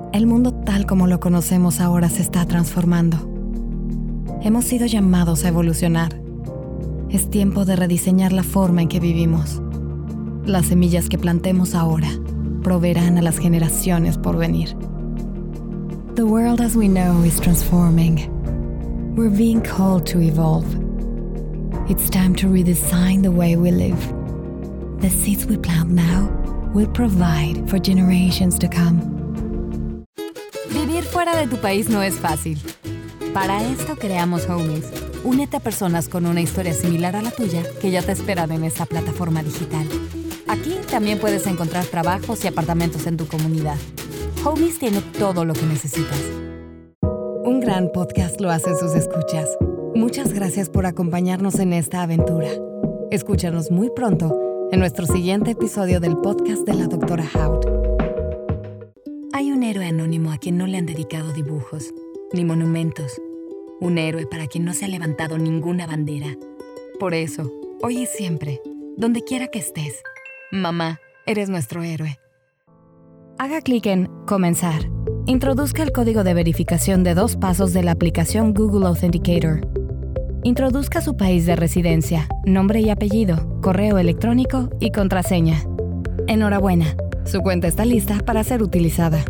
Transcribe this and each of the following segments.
El mundo tal como lo conocemos ahora se está transformando. Hemos sido llamados a evolucionar. Es tiempo de rediseñar la forma en que vivimos. Las semillas que plantemos ahora proveerán a las generaciones por venir. The world as we know is transforming. We're being called to evolve. It's time to redesign the way we live. The seeds we plant now will provide for generations to come. Vivir fuera de tu país no es fácil. Para esto creamos Homies. Únete a personas con una historia similar a la tuya que ya te esperan en esta plataforma digital. Aquí también puedes encontrar trabajos y apartamentos en tu comunidad. Homies tiene todo lo que necesitas. Un gran podcast lo hacen sus escuchas. Muchas gracias por acompañarnos en esta aventura. Escúchanos muy pronto en nuestro siguiente episodio del podcast de la Dra. Hout. Hay un héroe anónimo a quien no le han dedicado dibujos, ni monumentos. Un héroe para quien no se ha levantado ninguna bandera. Por eso, hoy y siempre, donde quiera que estés, mamá, eres nuestro héroe. Haga clic en Comenzar. Introduzca el código de verificación de 2 pasos de la aplicación Google Authenticator. Introduzca su país de residencia, nombre y apellido, correo electrónico y contraseña. Enhorabuena, su cuenta está lista para ser utilizada.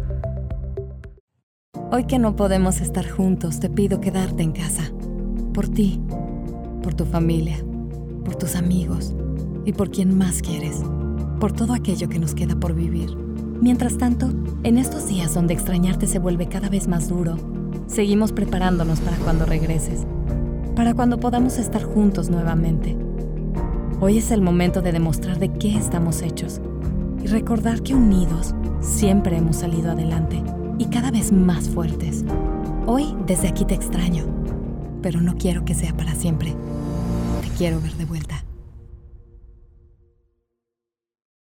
Hoy que no podemos estar juntos, te pido quedarte en casa. Por ti, por tu familia, por tus amigos y por quien más quieres. Por todo aquello que nos queda por vivir. Mientras tanto, en estos días donde extrañarte se vuelve cada vez más duro, seguimos preparándonos para cuando regreses. Para cuando podamos estar juntos nuevamente. Hoy es el momento de demostrar de qué estamos hechos y recordar que unidos siempre hemos salido adelante y cada vez más fuertes. Hoy desde aquí te extraño, pero no quiero que sea para siempre. Te quiero ver de vuelta.